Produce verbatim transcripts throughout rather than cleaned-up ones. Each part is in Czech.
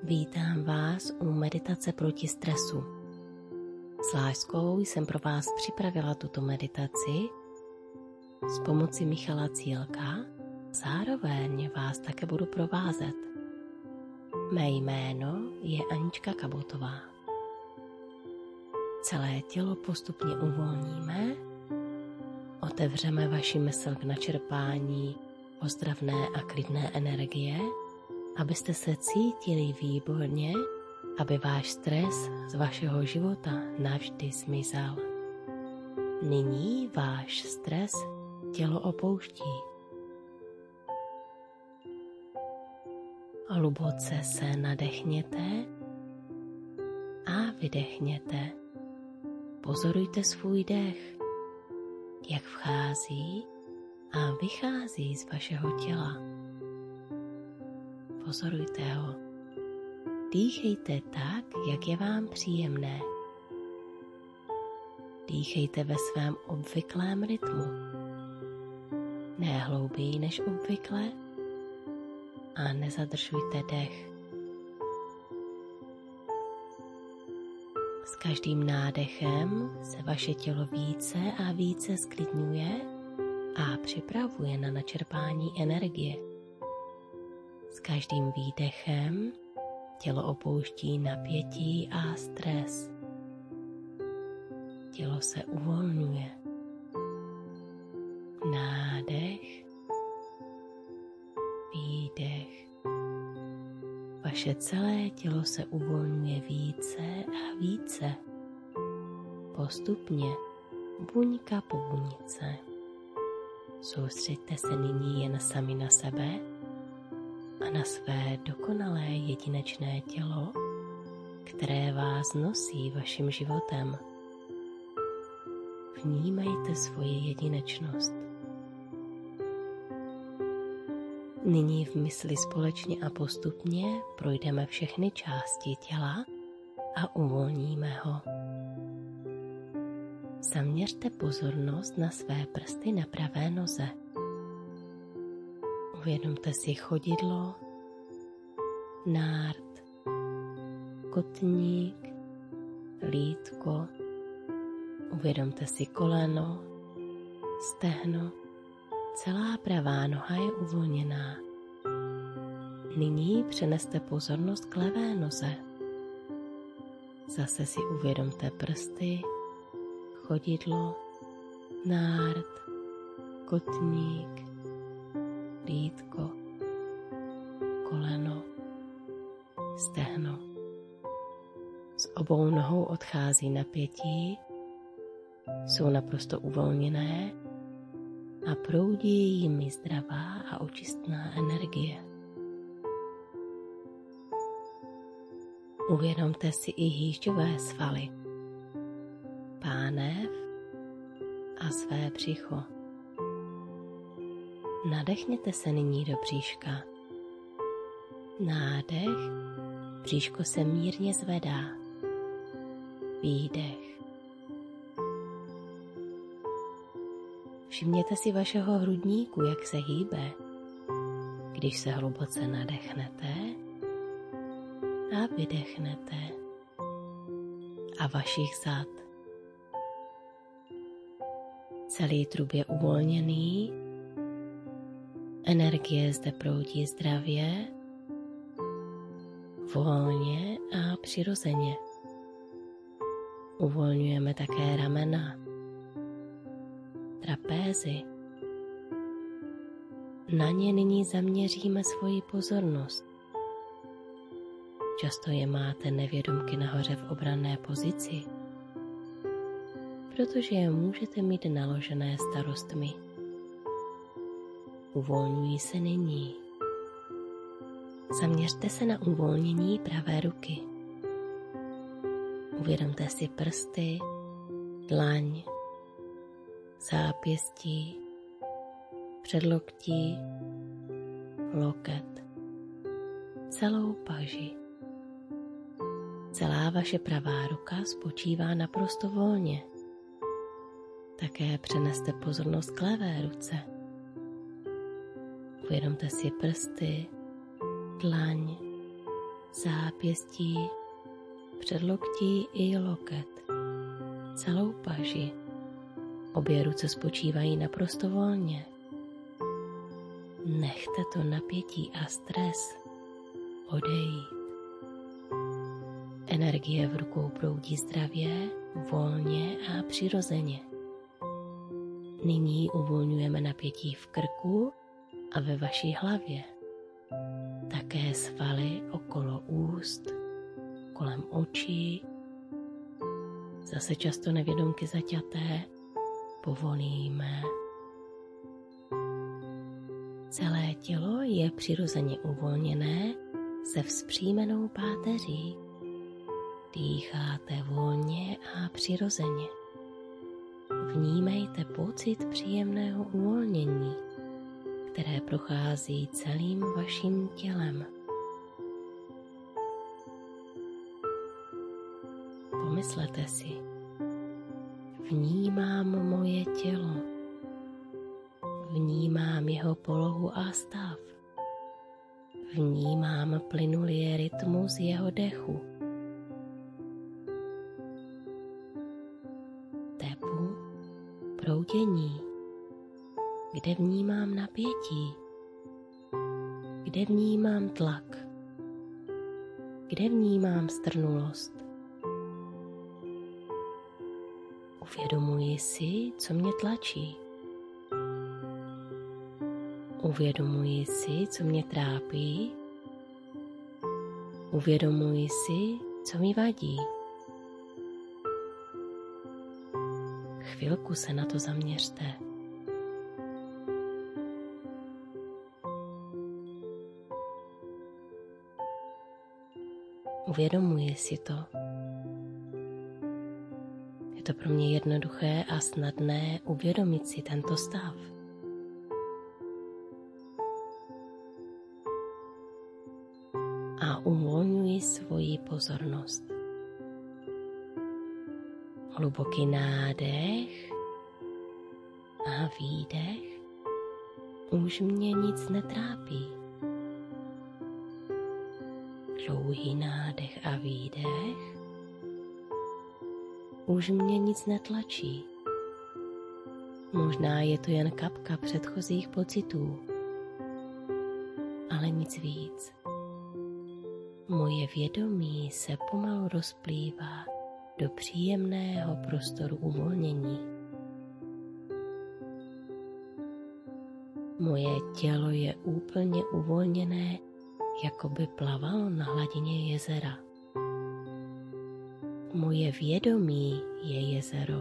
Vítám vás u meditace proti stresu. S láskou jsem pro vás připravila tuto meditaci s pomocí Michala Cílka. Zároveň vás také budu provázet. Mé jméno je Anička Kabotová. Celé tělo postupně uvolníme, otevřeme vaši mysl k načerpání ozdravné a klidné energie, abyste se cítili výborně, aby váš stres z vašeho života navždy zmizel. Nyní váš stres tělo opouští. Hluboce se nadechněte a vydechněte. Pozorujte svůj dech, jak vchází a vychází z vašeho těla. Pozorujte ho. Dýchejte tak, jak je vám příjemné. Dýchejte ve svém obvyklém rytmu. Ne hlouběji než obvykle a nezadržujte dech. S každým nádechem se vaše tělo více a více zklidňuje a připravuje na načerpání energie. S každým výdechem tělo opouští napětí a stres. Tělo se uvolňuje. Nádech, výdech. Vaše celé tělo se uvolňuje více a více. Postupně, buňka po buňce. Soustřeďte se nyní jen sami na sebe a na své dokonalé jedinečné tělo, které vás nosí vaším životem. Vnímejte svoji jedinečnost. Nyní v mysli společně a postupně projdeme všechny části těla a uvolníme ho. Zaměřte pozornost na své prsty na pravé noze. Uvědomte si chodidlo, nárt, kotník, lýtko. Uvědomte si koleno, stehno. Celá pravá noha je uvolněná. Nyní přeneste pozornost k levé noze. Zase si uvědomte prsty, chodidlo, nárt, kotník, lýtko, koleno, stehno. S obou nohou odchází napětí, jsou naprosto uvolněné a proudí jimi zdravá a očistná energie. Uvědomte si i hýžďové svaly, pánev a své břicho. Nadechněte se nyní do bříška. Nádech, bříško se mírně zvedá. Výdech. Všimněte si vašeho hrudníku, jak se hýbe, když se hluboce nadechnete a vydechnete. A vašich zad. Celý trub je uvolněný, energie zde proudí zdravě, volně a přirozeně. Uvolňujeme také ramena, trapézy. Na ně nyní zaměříme svoji pozornost. Často je máte nevědomky nahoře v obranné pozici, protože je můžete mít naložené starostmi. Uvolňují se nyní. Zaměřte se na uvolnění pravé ruky. Uvědomte si prsty, dlaň, zápěstí, předloktí, loket, celou paži. Celá vaše pravá ruka spočívá naprosto volně. Také přeneste pozornost k levé ruce. Uvědomte si prsty, dlaň, zápěstí, předloktí i loket, celou paži. Obě ruce spočívají naprosto volně. Nechte to napětí a stres odejít. Energie v rukou proudí zdravě, volně a přirozeně. Nyní uvolňujeme napětí v krku a ve vaší hlavě. Také svaly okolo úst, kolem očí. Zase často nevědomky zaťaté povolíme. Celé tělo je přirozeně uvolněné se vzpřímenou páteří. Dýcháte volně a přirozeně. Vnímejte pocit příjemného uvolnění, které prochází celým vaším tělem. Pomyslete si, vnímám moje tělo, vnímám jeho polohu a stav, vnímám plynulý rytmus jeho dechu, tepu, proudění, kde vnímám napětí, kde vnímám tlak, kde vnímám strnulost. Uvědomuji si, co mě tlačí. Uvědomuji si, co mě trápí. Uvědomuji si, co mi vadí. Chvilku se na to zaměřte. Uvědomuji si to. Je to pro mě jednoduché a snadné uvědomit si tento stav. A uvolňuji svoji pozornost. Hluboký nádech a výdech. Už mě nic netrápí. Dlouhý nádech a výdech. Už mě nic netlačí. Možná je to jen kapka předchozích pocitů, ale nic víc. Moje vědomí se pomalu rozplývá do příjemného prostoru uvolnění. Moje tělo je úplně uvolněné, jako by plavalo na hladině jezera. Moje vědomí je jezero.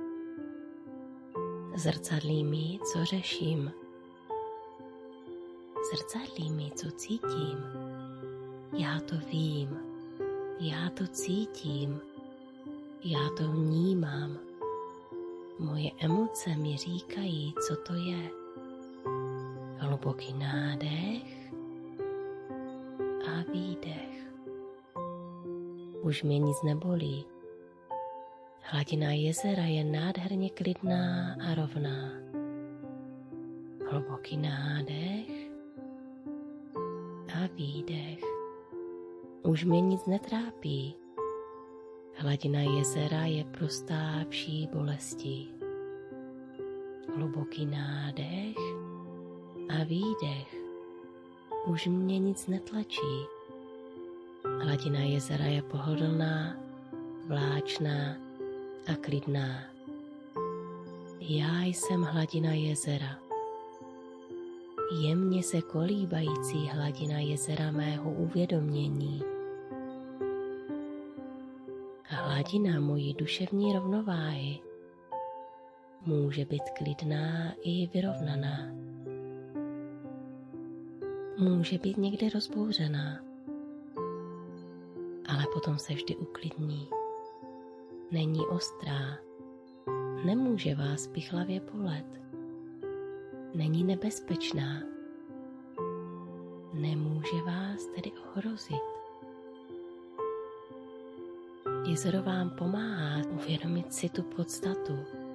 Zrcadlí mi, co řeším. Zrcadlí mi, co cítím. Já to vím. Já to cítím. Já to vnímám. Moje emoce mi říkají, co to je. Hluboký nádech a výdech. Už mě nic nebolí. Hladina jezera je nádherně klidná a rovná. Hluboký nádech a výdech. Už mě nic netrápí. Hladina jezera je prostá vší bolestí. Hluboký nádech a výdech. Už mě nic netlačí. Hladina jezera je pohodlná, vláčná a klidná. Já jsem hladina jezera. Jemně se kolíbající hladina jezera mého uvědomění. Hladina mojí duševní rovnováhy může být klidná i vyrovnaná. Může být někde rozbouřená, ale potom se vždy uklidní. Není ostrá, nemůže vás pichlavě bolet. Není nebezpečná, nemůže vás tedy ohrozit. Jezero vám pomáhá uvědomit si tu podstatu.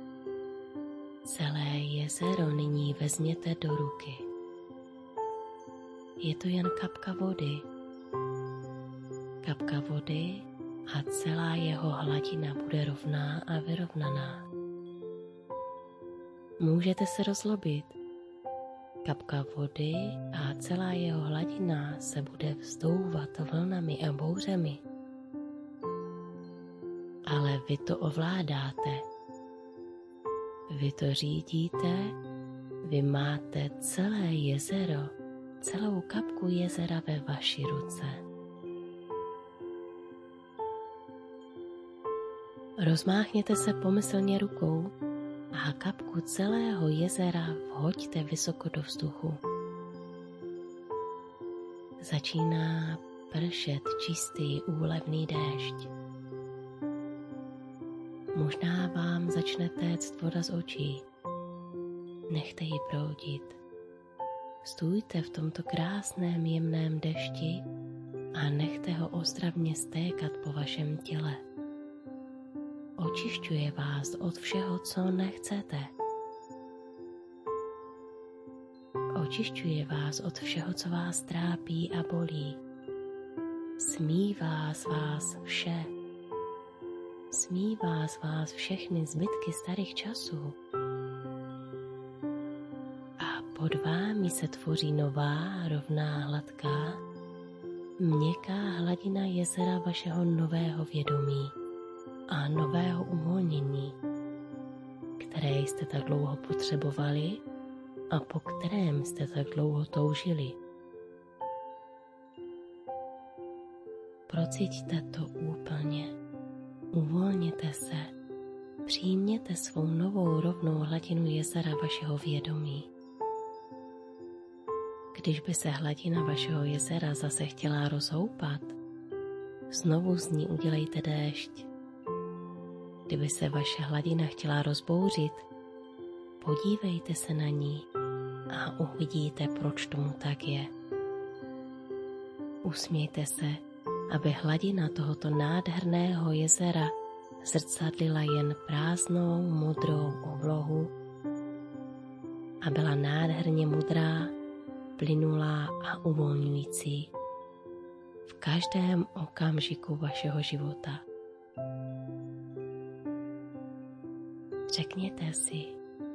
Celé jezero nyní vezměte do ruky. Je to jen kapka vody. kapka vody a celá jeho hladina bude rovná a vyrovnaná. Můžete se rozlobit. Kapka vody a celá jeho hladina se bude vzdouvat vlnami a bouřemi. Ale vy to ovládáte. Vy to řídíte, vy máte celé jezero, celou kapku jezera ve vaší ruce. Rozmáchněte se pomyslně rukou a kapku celého jezera vhoďte vysoko do vzduchu. Začíná pršet čistý úlevný déšť. Možná vám začne téct voda z očí. Nechte ji proudit. Stůjte v tomto krásném jemném dešti a nechte ho ozdravně stékat po vašem těle. Očišťuje vás od všeho, co nechcete. Očišťuje vás od všeho, co vás trápí a bolí. Smívá z vás vše. Smívá z vás všechny zbytky starých časů. A pod vámi se tvoří nová, rovná, hladká, měkká hladina jezera vašeho nového vědomí a nového uvolnění, které jste tak dlouho potřebovali a po kterém jste tak dlouho toužili. Procíťte to úplně. Uvolněte se. Přijměte svou novou rovnou hladinu jezera vašeho vědomí. Když by se hladina vašeho jezera zase chtěla rozhoupat, znovu z ní udělejte déšť. Kdyby se vaše hladina chtěla rozbouřit, podívejte se na ní a uvidíte, proč tomu tak je. Usmějte se, aby hladina tohoto nádherného jezera zrcadlila jen prázdnou modrou oblohu a byla nádherně modrá, plynulá a uvolňující v každém okamžiku vašeho života. Řekněte si,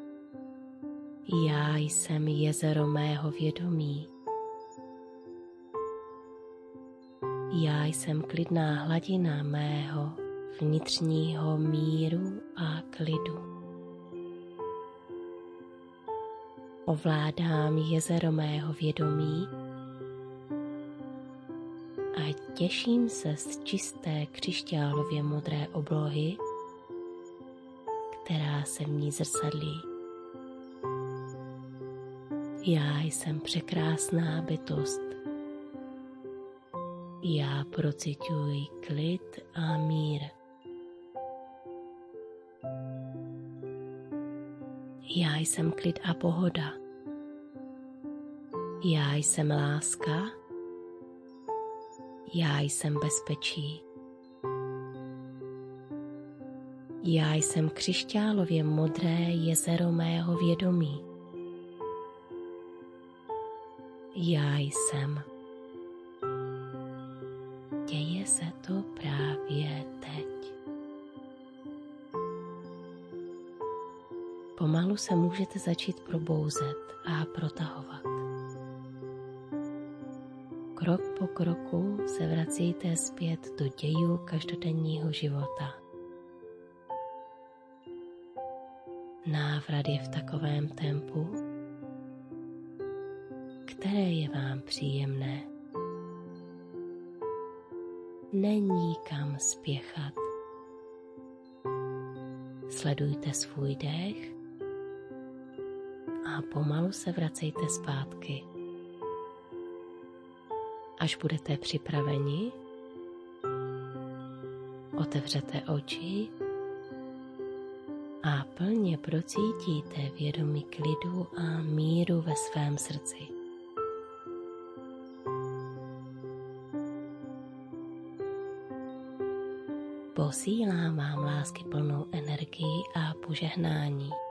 já jsem jezero mého vědomí. Já jsem klidná hladina mého vnitřního míru a klidu. Ovládám jezero mého vědomí a těším se z čisté křišťálově modré oblohy, která se v ní zrcadlí. Já jsem překrásná bytost. Já procituji klid a mír. Já jsem klid a pohoda. Já jsem láska. Já jsem bezpečí. Já jsem křišťálově modré jezero mého vědomí. Já jsem. Děje se to právě teď. Pomalu se můžete začít probouzet a protahovat. Krok po kroku se vracíte zpět do dějů každodenního života. Návrat je v takovém tempu, které je vám příjemné. Není kam spěchat. Sledujte svůj dech a pomalu se vracejte zpátky. Až budete připraveni, otevřete oči a plně procítíte vědomí klidu a míru ve svém srdci. Posílám vám láskyplnou energii a požehnání.